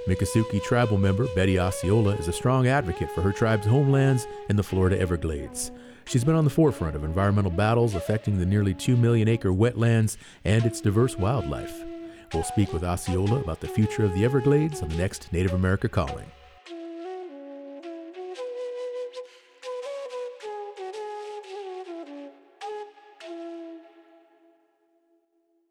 Miccosukee tribal member Betty Osceola is a strong advocate for her tribe's homelands in the Florida Everglades. She's been on the forefront of environmental battles affecting the nearly 2 million acre wetlands and its diverse wildlife. We'll speak with Osceola about the future of the Everglades on the next Native America Calling.